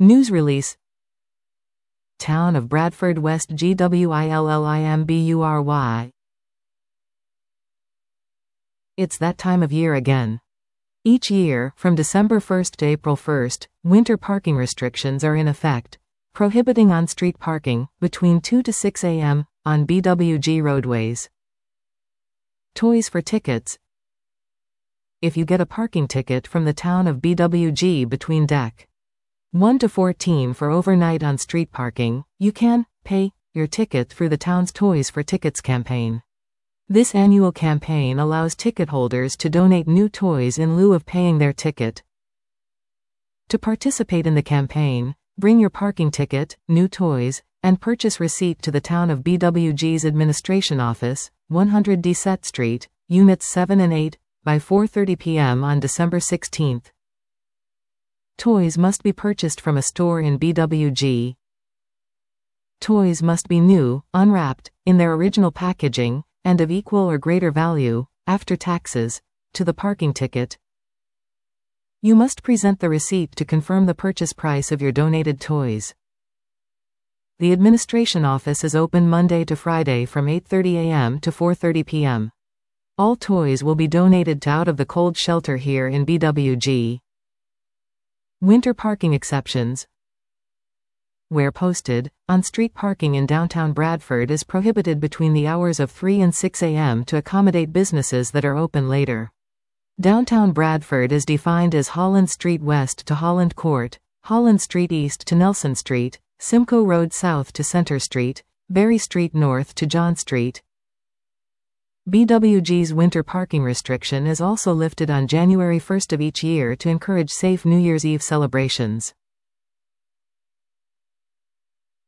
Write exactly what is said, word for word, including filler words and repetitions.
News release. Town of Bradford West G W I L L I M B U R Y. It's that time of year again. Each year, from December first to April first, winter parking restrictions are in effect, prohibiting on-street parking between two to six a m on B W G roadways. Toys for tickets. If you get a parking ticket from the town of B W G between Dec one to fourteen for overnight on-street parking, you can pay your ticket through the town's Toys for Tickets campaign. This annual campaign allows ticket holders to donate new toys in lieu of paying their ticket. To participate in the campaign, bring your parking ticket, new toys, and purchase receipt to the town of B W G's administration office, one hundred Deset Street, Units seven and eight, by four thirty p m on December sixteenth. Toys must be purchased from a store in B W G. Toys must be new, unwrapped, in their original packaging, and of equal or greater value, after taxes, to the parking ticket. You must present the receipt to confirm the purchase price of your donated toys. The administration office is open Monday to Friday from eight thirty a m to four thirty p m All toys will be donated to Out of the Cold shelter here in B W G. Winter parking exceptions. Where posted, on-street parking in downtown Bradford is prohibited between the hours of three and six a m to accommodate businesses that are open later. Downtown Bradford is defined as Holland Street West to Holland Court, Holland Street East to Nelson Street, Simcoe Road South to Center Street, Berry Street North to John Street. B W G's winter parking restriction is also lifted on January first of each year to encourage safe New Year's Eve celebrations.